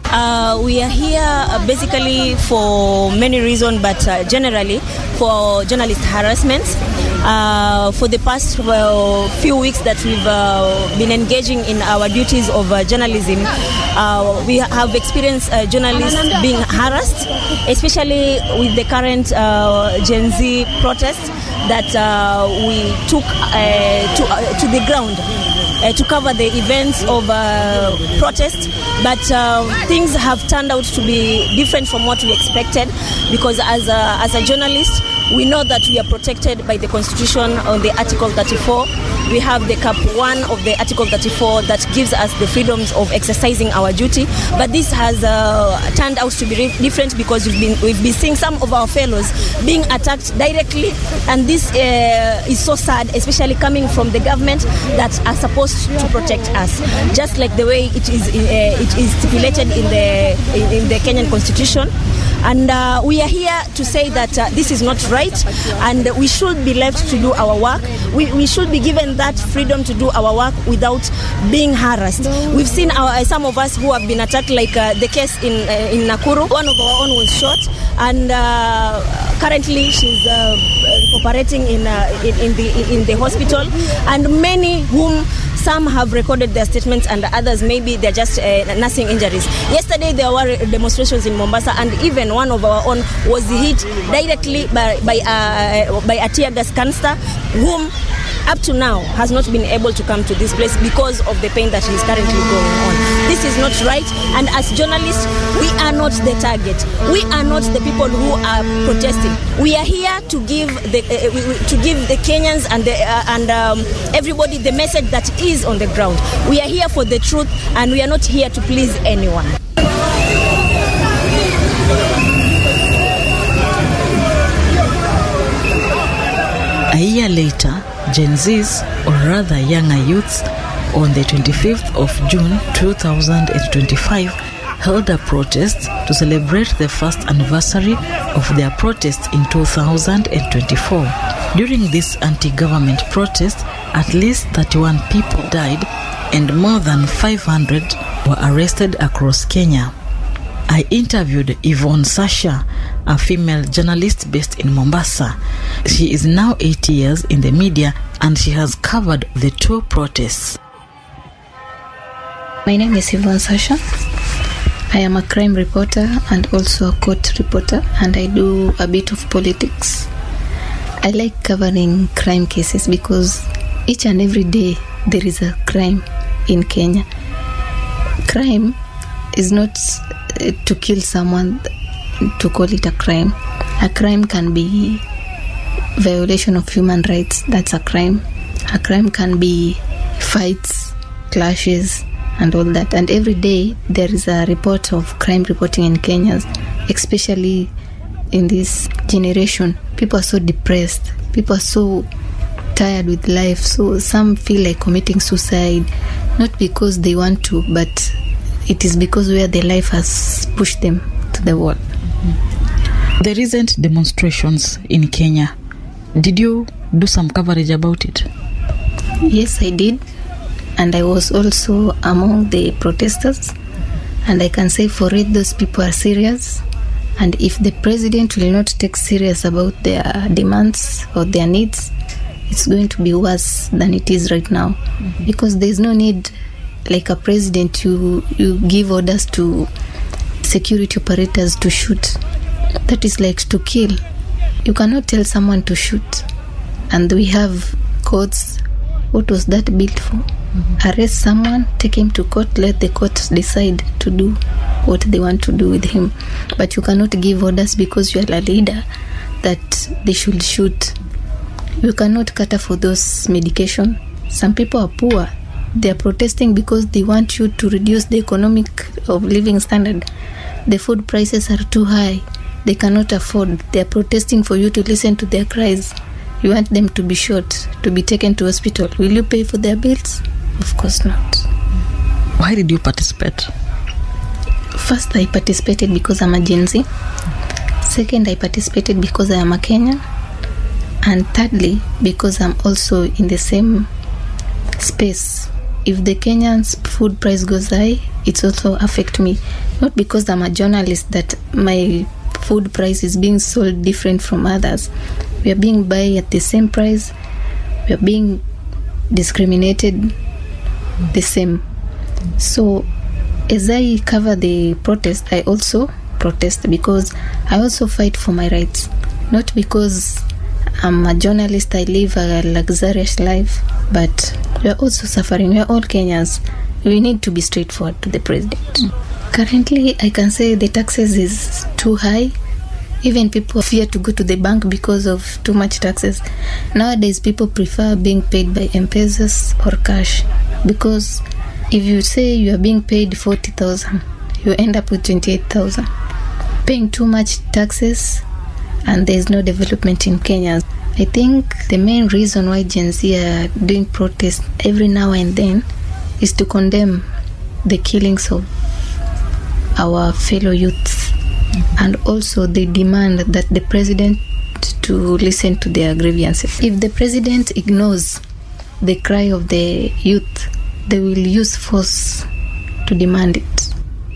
Uh, we are here uh, basically for many reasons, but uh, generally for journalist harassment. Uh, for the past well, few weeks that we've uh, been engaging in our duties of uh, journalism, uh, we have experienced uh, journalists being harassed, especially with the current uh, Gen Z protest that uh, we took uh, to, uh, to the ground. Uh, to cover the events of uh, protest, but uh, things have turned out to be different from what we expected, because as a, as a journalist, we know that we are protected by the Constitution on the Article thirty-four. We have the Cap one of the Article thirty-four that gives us the freedoms of exercising our duty, but this has uh, turned out to be re- different because we've been, we've been seeing some of our fellows being attacked directly, and this uh, is so sad, especially coming from the government that are supposed to protect us, just like the way it is uh, it is stipulated in the in, in the Kenyan Constitution. And uh, we are here to say that uh, this is not right, and we should be left to do our work. We, we should be given that freedom to do our work without being harassed. We've seen our, some of us who have been attacked, like uh, the case in uh, in Nakuru. One of our own was shot, and uh, currently she's uh, operating in, uh, in in the in the hospital. And many whom some have recorded their statements, and others maybe they're just uh, nursing injuries. Yesterday there were demonstrations in Mombasa, and even one of our own was hit directly by by, uh, by a tear gas canister, whom up to now has not been able to come to this place because of the pain that he is currently going on. This is not right, and as journalists, we are not the target. We are not the people who are protesting. We are here to give the uh, to give the Kenyans and the, uh, and um, everybody the message that is on the ground. We are here for the truth, and we are not here to please anyone. A year later, Gen Zs, or rather younger youths, on the twenty-fifth of June two thousand twenty-five, held a protest to celebrate the first anniversary of their protest in two thousand twenty-four. During this anti-government protest, at least thirty-one people died and more than five hundred were arrested across Kenya. I interviewed Yvonne Sasha, a female journalist based in Mombasa. She is now eighty years in the media, and she has covered the two protests. My name is Yvonne Sasha. I am a crime reporter and also a court reporter, and I do a bit of politics. I like covering crime cases because each and every day there is a crime in Kenya. Crime is not uh, to kill someone to call it a crime. A crime can be violation of human rights. That's a crime. A crime can be fights, clashes, and all that. And every day there is a report of crime reporting in Kenya, especially in this generation. People are so depressed. People are so tired with life. So some feel like committing suicide, not because they want to, but it is because where their life has pushed them to the wall. The recent demonstrations in Kenya, did you do some coverage about it? Yes, I did. And I was also among the protesters. And I can say for it, those people are serious. And if the president will not take serious about their demands or their needs, it's going to be worse than it is right now. Mm-hmm. Because there's no need, like a president, you, you give orders to security operators to shoot. That is like to kill. You cannot tell someone to shoot. And we have courts. What was that built for? Mm-hmm. Arrest someone, take him to court, let the court decide to do what they want to do with him. But you cannot give orders because you are a leader that they should shoot. You cannot cater for those medication. Some people are poor. They are protesting because they want you to reduce the economic of living standard. The food prices are too high. They cannot afford. They are protesting for you to listen to their cries. You want them to be shot, to be taken to hospital. Will you pay for their bills? Of course not. Why did you participate? First, I participated because I'm a Gen Z. Second, I participated because I am a Kenyan. And thirdly, because I'm also in the same space if the Kenyans food price goes high, it's also affect me. Not because I'm a journalist that my food price is being sold different from others. We are being buy at the same price. We are being discriminated the same. So as I cover the protest, I also protest because I also fight for my rights. Not because I'm a journalist, I live a luxurious life, but we are also suffering. We are all Kenyans. We need to be straightforward to the president. Mm. Currently, I can say the taxes is too high. Even people fear to go to the bank because of too much taxes. Nowadays, people prefer being paid by M-Pesas or cash, because if you say you are being paid forty thousand, you end up with twenty-eight thousand. Paying too much taxes, and there is no development in Kenya. I think the main reason why Gen Z are doing protests every now and then is to condemn the killings of our fellow youths. Mm-hmm. And also they demand that the president to listen to their grievances. If the president ignores the cry of the youth, they will use force to demand it.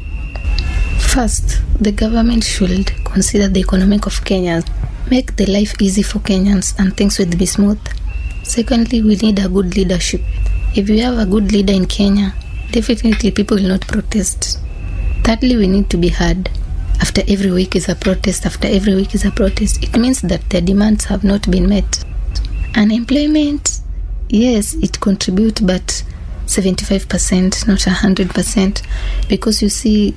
First, the government should consider the economic of Kenyans, make the life easy for Kenyans, and things will be smooth. Secondly, we need a good leadership. If you have a good leader in Kenya, definitely people will not protest. Thirdly, we need to be heard. After every week is a protest, after every week is a protest, it means that their demands have not been met. Unemployment, yes, it contributes, but seventy-five percent, not one hundred percent, because you see,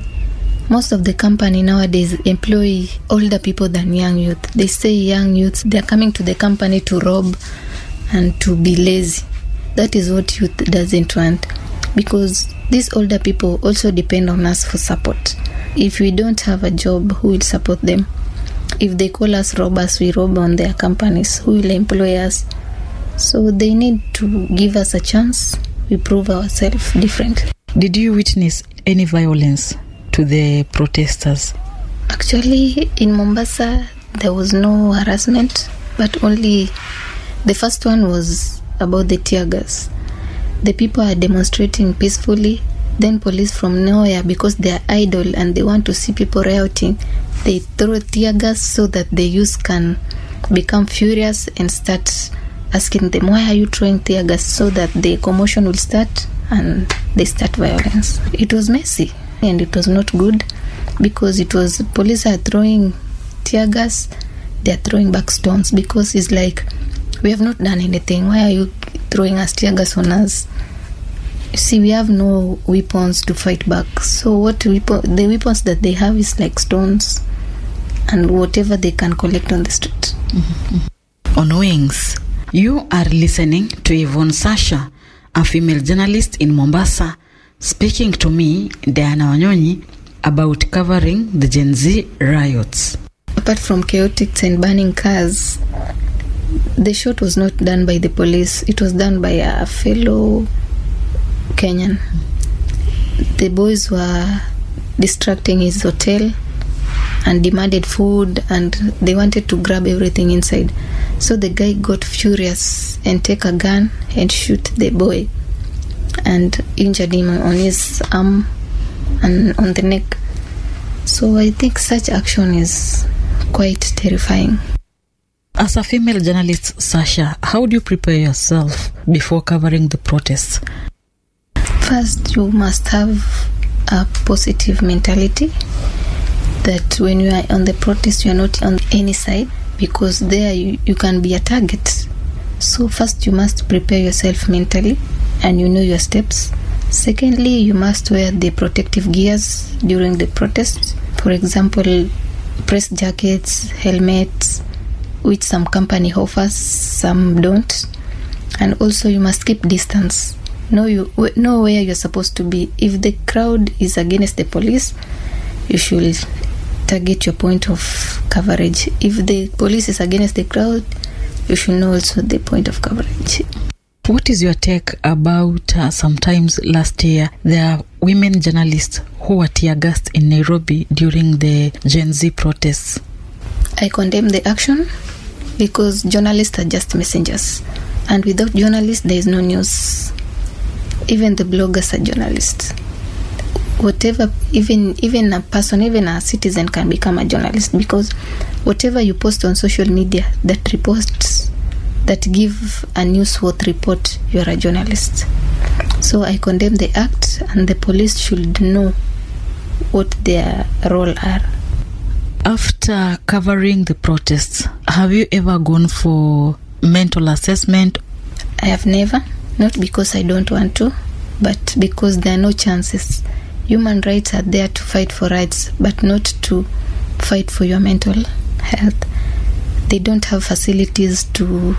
most of the company nowadays employ older people than young youth. They say young youths, they're coming to the company to rob and to be lazy. That is what youth doesn't want, because these older people also depend on us for support. If we don't have a job, who will support them? If they call us robbers, we rob on their companies. Who will employ us? So they need to give us a chance. We prove ourselves different. Did you witness any violence to the protesters? Actually, in Mombasa, there was no harassment, but only the first one was about the tear gas. The people are demonstrating peacefully. Then police from nowhere, because they are idle and they want to see people rioting, they throw tear gas so that the youth can become furious and start asking them, why are you throwing tear gas? So that the commotion will start and they start violence. It was messy and it was not good, because it was police are throwing tear gas, they are throwing back stones, because it's like, we have not done anything. Why are you throwing us tear gas on us? You see, we have no weapons to fight back. So what weapon, the weapons that they have is like stones and whatever they can collect on the street. Mm-hmm. On Wings, you are listening to Yvonne Sasha, a female journalist in Mombasa, speaking to me, Diana Wanyonyi, about covering the Gen Z riots. Apart from chaotic and burning cars, the shot was not done by the police. It was done by a fellow Kenyan. The boys were distracting his hotel and demanded food, and they wanted to grab everything inside. So the guy got furious and take a gun and shoot the boy and injured him on his arm and on the neck. So I think such action is quite terrifying. As a female journalist, Sasha, how do you prepare yourself before covering the protests? First, you must have a positive mentality, that when you are on the protest, you are not on any side, because there you, you can be a target. So first, you must prepare yourself mentally and you know your steps. Secondly, you must wear the protective gears during the protest. For example, press jackets, helmets, which some company offers, some don't. And also you must keep distance. Know you know where you're supposed to be. If the crowd is against the police, you should target your point of coverage. If the police is against the crowd, you should know also the point of coverage. What is your take about uh, sometimes last year there are women journalists who were tear gassed in Nairobi during the Gen Z protests? I condemn the action, because journalists are just messengers, and without journalists there is no news. even the bloggers are journalists. Whatever, even even a person, even a citizen can become a journalist, because whatever you post on social media that reports, that give a newsworthy report, you're a journalist. So I condemn the act, and the police should know what their role are. After covering the protests, have you ever gone for mental assessment? I have never, not because I don't want to, but because there are no chances. Human rights are there to fight for rights, but not to fight for your mental health. They don't have facilities to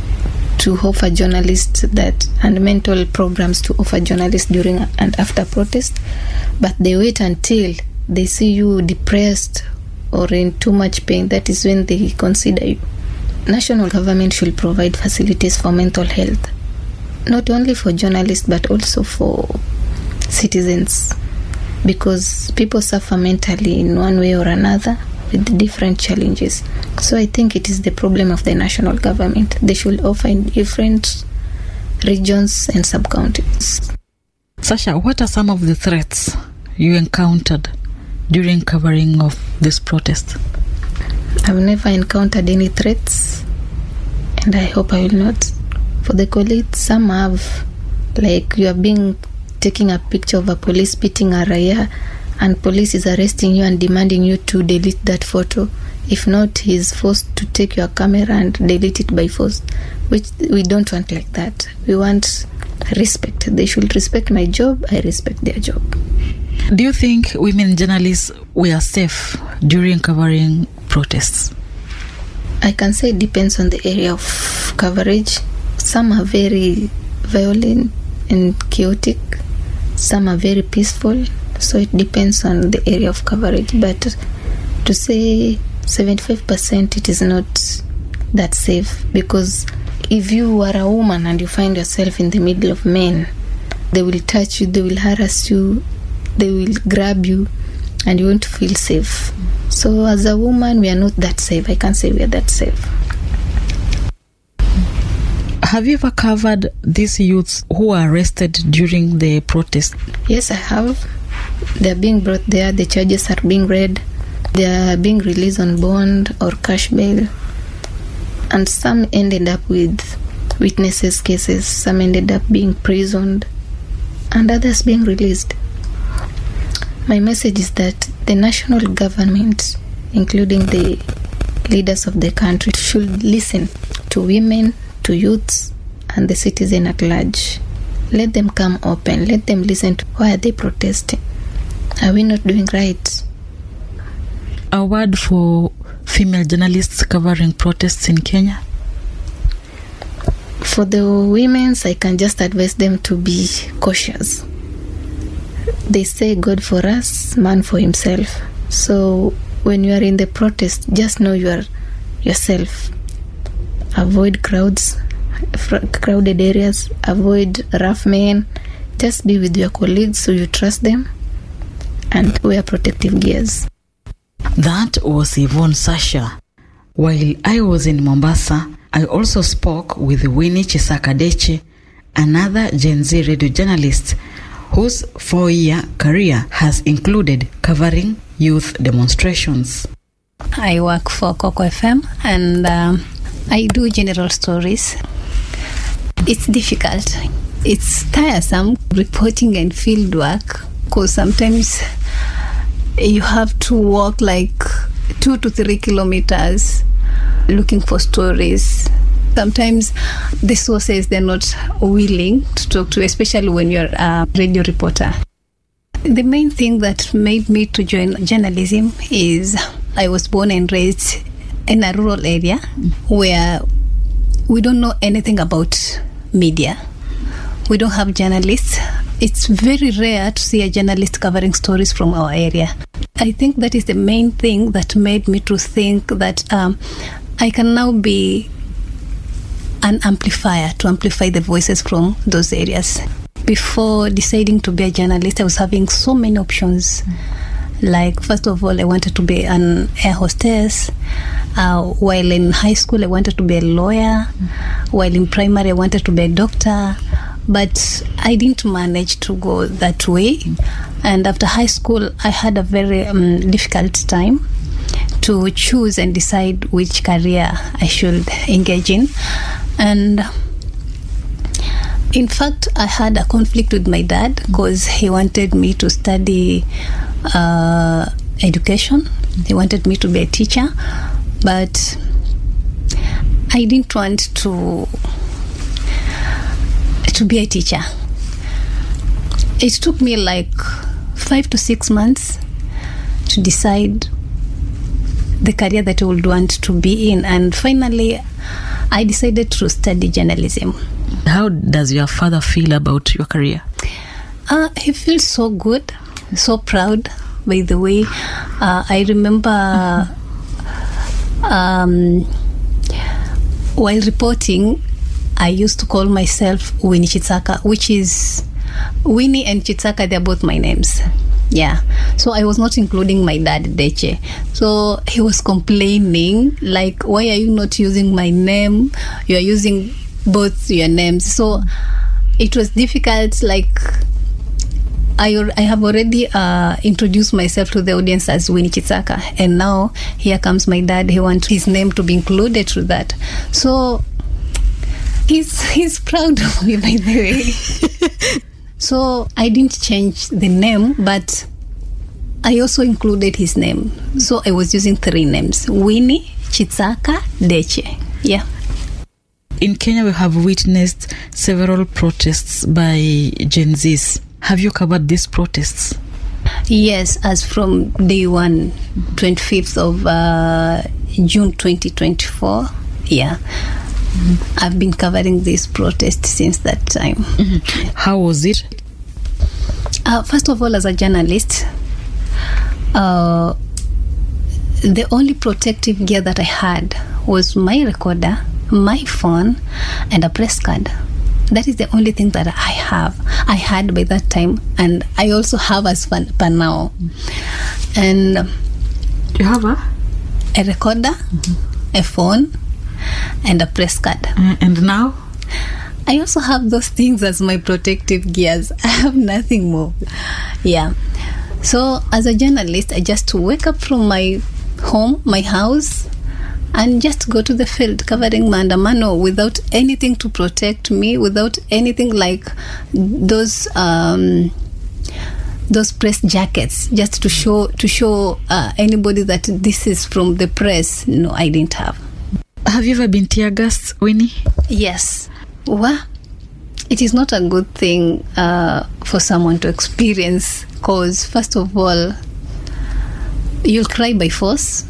to offer journalists that, and mental programs to offer journalists during and after protest, but they wait until they see you depressed or in too much pain. That is when they consider you. National government should provide facilities for mental health, not only for journalists but also for citizens, because people suffer mentally in one way or another with different challenges. So I think it is the problem of the national government. They should offer in different regions and sub-counties. Sasha, what are some of the threats you encountered during covering of this protest? I've never encountered any threats, and I hope I will not. For the colleagues, some have, like you are being taking a picture of a police beating a raya, and police is arresting you and demanding you to delete that photo. If not, he is forced to take your camera and delete it by force, which we don't want like that. We want respect. They should respect my job. I respect their job. Do you think women journalists were safe during covering protests? I can say it depends on the area of coverage. Some are very violent and chaotic. Some are very peaceful. So it depends on the area of coverage. But to say seventy-five percent, it is not that safe, because if you are a woman and you find yourself in the middle of men, they will touch you, they will harass you, they will grab you, and you won't feel safe. So as a woman, we are not that safe. I can't say we are that safe. Have you ever covered these youths who were arrested during the protest? Yes, I have. They are being brought there. The charges are being read. They are being released on bond or cash bail. And some ended up with witnesses cases. Some ended up being imprisoned, and others being released. My message is that the national government, including the leaders of the country, should listen to women, to youths, and the citizen at large. Let them come open. Let them listen to why are they protesting. Are we not doing right? A word for female journalists covering protests in Kenya? For the women's, I can just advise them to be cautious. They say God for us, man for himself. So when you are in the protest, just know you are yourself. Avoid crowds, crowded areas, avoid rough men. Just be with your colleagues so you trust them, and wear protective gears. That was Yvonne Sasha. While I was in Mombasa, I also spoke with Winnie Chisakadeche, another Gen Z radio journalist whose four-year career has included covering youth demonstrations. I work for Coco F M, and um, I do general stories. It's difficult. It's tiresome reporting and field work, because sometimes you have to walk like two to three kilometers looking for stories. Sometimes the sources, they're not willing to talk to, especially when you're a radio reporter. The main thing that made me to join journalism is I was born and raised in a rural area where we don't know anything about media. We don't have journalists. It's very rare to see a journalist covering stories from our area. I think that is the main thing that made me to think that um, I can now be an amplifier to amplify the voices from those areas. Before deciding to be a journalist, I was having so many options. Like, first of all, I wanted to be an air hostess. Uh, while in high school, I wanted to be a lawyer. While in primary, I wanted to be a doctor. but I didn't manage to go that way. And after high school, I had a very um, difficult time to choose and decide which career I should engage in. And in fact, I had a conflict with my dad because he wanted me to study uh, education. He wanted me to be a teacher, but I didn't want to to be a teacher. It took me like five to six months to decide the career that I would want to be in, and finally I decided to study journalism. How does your father feel about your career? Uh, he feels so good, so proud. By the way, uh, I remember um, while reporting, I used to call myself Winnie Chitsaka, which is Winnie and Chitsaka, they're both my names. Yeah. So I was not including my dad, Deche. So he was complaining, like, why are you not using my name? You are using both your names. So it was difficult, like, I, I have already uh, introduced myself to the audience as Winnie Chitsaka, and now here comes my dad. He wants his name to be included through that. So he's he's proud of me, by the way. So I didn't change the name, but I also included his name. So I was using three names: Winnie, Chitsaka, Deche. Yeah. In Kenya, we have witnessed several protests by Gen Zs. Have you covered these protests? Yes, as from day one, twenty-fifth of uh, June twenty twenty-four. Yeah. Mm-hmm. I've been covering this protest since that time. Mm-hmm. How was it? Uh, first of all, as a journalist, uh, the only protective gear that I had was my recorder, my phone, and a press card. That is the only thing that I have. I had by that time, and I also have as far now. And you have a a recorder, mm-hmm. a phone, and a press card. Uh, and now? I also have those things as my protective gears. I have nothing more. Yeah. So as a journalist, I just wake up from my home, my house, and just go to the field covering Maandamano without anything to protect me, without anything like those um, those press jackets, just to show to show uh, anybody that this is from the press. No, I didn't have. Have you ever been tear gassed, Winnie? Yes. Well, it is not a good thing uh, for someone to experience, because first of all, you'll cry by force,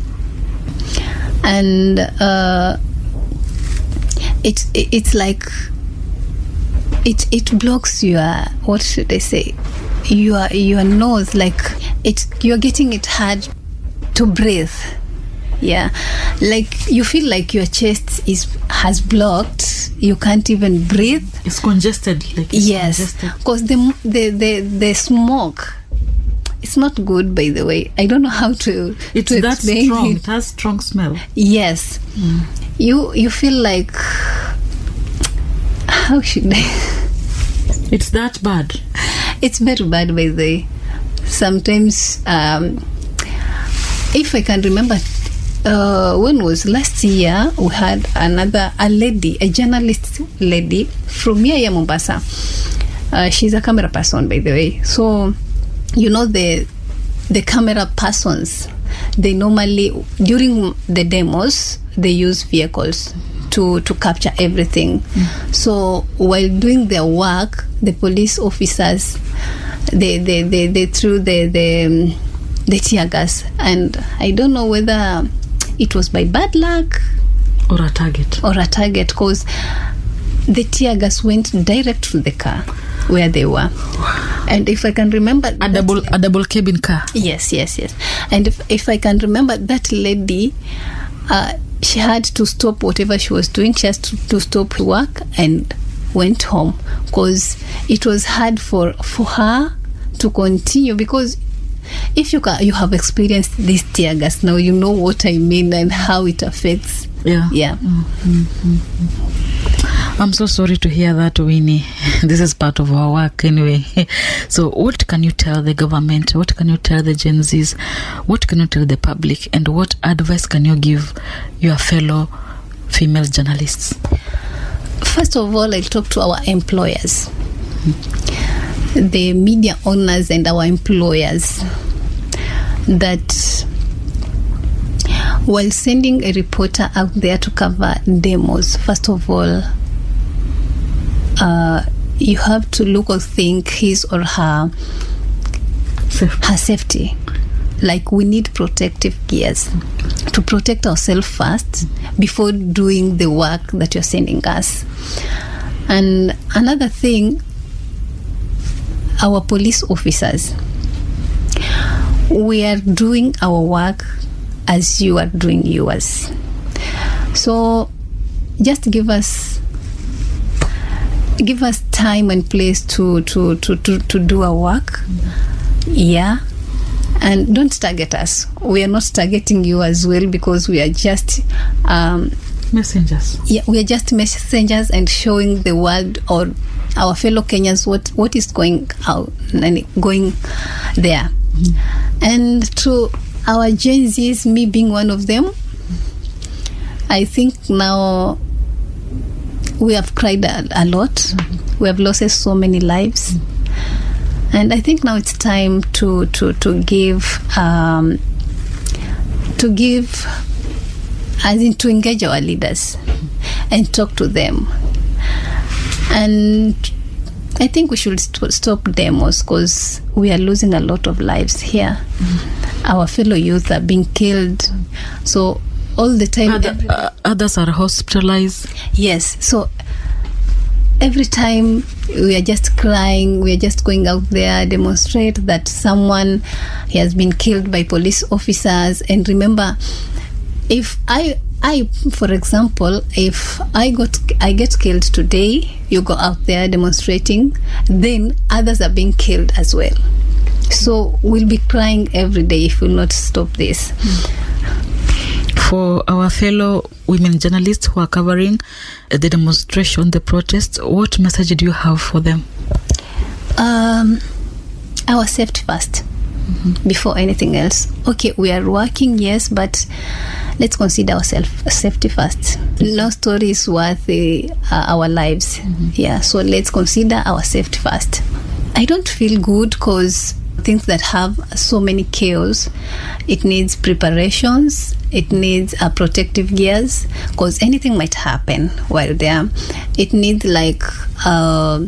and uh, it, it it's like it it blocks your, what should I say, your your nose, like it you're getting it hard to breathe. Yeah, like you feel like your chest is has blocked. You can't even breathe. It's congested. Like it's yes, because the, the the the smoke. It's not good, by the way. I don't know how to. It's to that explain strong. It. It has strong smell. Yes, mm. you you feel like, how should I? It's that bad. It's very bad, by the way. Sometimes, um, if I can remember. Uh, when was last year, we had another a lady, a journalist lady from here, Mombasa. Uh, she's a camera person, by the way. So, you know, the the camera persons, they normally during the demos they use vehicles to to capture everything. Mm. So while doing their work, the police officers they they they, they threw the the um, the tear gas, and I don't know whether it was by bad luck or a target or a target because the tear gas went direct to the car where they were. And if I can remember, a double a double cabin car. Yes, yes, yes. And if if I can remember, that lady, uh, she had to stop whatever she was doing. She has to, to stop work and went home because it was hard for for her to continue, because if you ca- you have experienced this tear gas now, you know what I mean and how it affects. Yeah. Yeah. Mm-hmm. I'm so sorry to hear that, Winnie. This is part of our work anyway. So what can you tell the government? What can you tell the Gen Zs? What can you tell the public? And what advice can you give your fellow female journalists? First of all, I'll talk to our employers, the media owners and our employers, that while sending a reporter out there to cover demos, first of all, uh, you have to look or think his or her safety. her safety. Like, we need protective gears to protect ourselves first before doing the work that you're sending us. And another thing, our police officers, we are doing our work as you are doing yours. So just give us give us time and place to to to to, to do our work. Yeah. And don't target us. We are not targeting you as well, because we are just um, messengers. Yeah, we are just messengers and showing the world or our fellow Kenyans what, what is going out and going there. Mm-hmm. And to our Gen Zs, me being one of them, I think now we have cried a, a lot. Mm-hmm. We have lost so many lives. Mm-hmm. And I think now it's time to to to give um, to give, as in to engage our leaders and talk to them. And I think we should st- stop demos, because we are losing a lot of lives here. Mm-hmm. Our fellow youth are being killed. So all the time, Other, uh, others are hospitalized. Yes. So every time we are just crying, we are just going out there, demonstrate that someone has been killed by police officers. And remember, if I, I, for example, if I got, I get killed today, you go out there demonstrating, then others are being killed as well. So we'll be crying every day if we'll not stop this. For our fellow women journalists who are covering the demonstration, the protests, what message do you have for them? Um, our safety first, mm-hmm. before anything else. Okay, we are working, yes, but let's consider ourselves safety first. No story is worth uh, our lives. Mm-hmm. Yeah, so let's consider our safety first. I don't feel good because things that have so many chaos, it needs preparations, it needs uh, protective gears, because anything might happen while there. It needs like uh,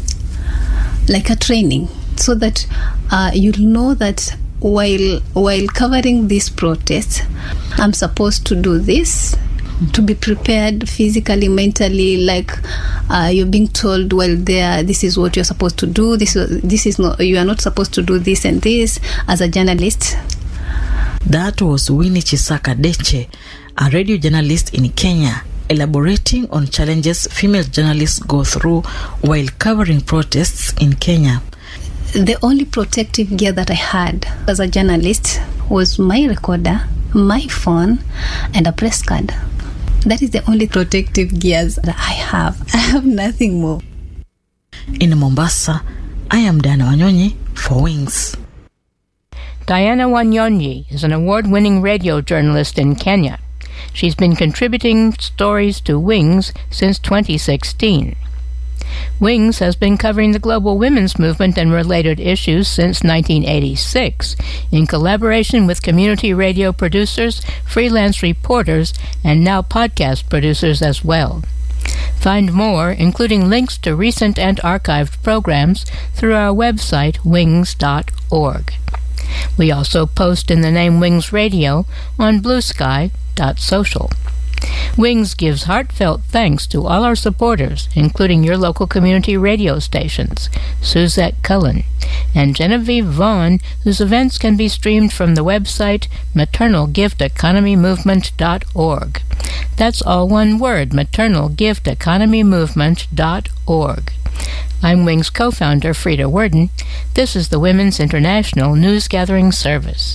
like a training, so that uh, you'll know that while while covering these protests, I'm supposed to do this, to be prepared physically, mentally, like uh, you're being told, well, there, this is what you're supposed to do. This, this is not. You are not supposed to do this and this as a journalist. That was Winnie Chisaka Deche, a radio journalist in Kenya, elaborating on challenges female journalists go through while covering protests in Kenya. The only protective gear that I had as a journalist was my recorder, my phone, and a press card. That is the only protective gears that I have. I have nothing more. In Mombasa, I am Diana Wanyonyi for Wings. Diana Wanyonyi is an award-winning radio journalist in Kenya. She's been contributing stories to Wings since twenty sixteen. Wings has been covering the global women's movement and related issues since nineteen eighty-six, in collaboration with community radio producers, freelance reporters, and now podcast producers as well. Find more, including links to recent and archived programs, through our website, wings dot org. We also post in the name Wings Radio on blue sky dot social. Wings gives heartfelt thanks to all our supporters, including your local community radio stations, Suzette Cullen, and Genevieve Vaughn, whose events can be streamed from the website maternal gift economy movement dot org. That's all one word, maternal gift economy movement dot org. I'm Wings co-founder Frida Worden. This is the Women's International News Gathering Service.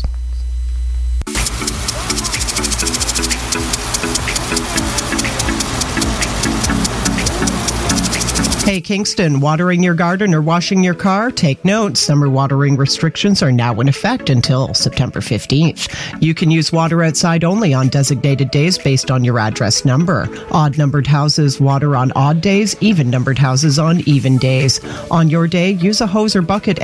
Hey, Kingston, watering your garden or washing your car? Take note, summer watering restrictions are now in effect until September fifteenth. You can use water outside only on designated days based on your address number. Odd-numbered houses water on odd days, even-numbered houses on even days. On your day, use a hose or bucket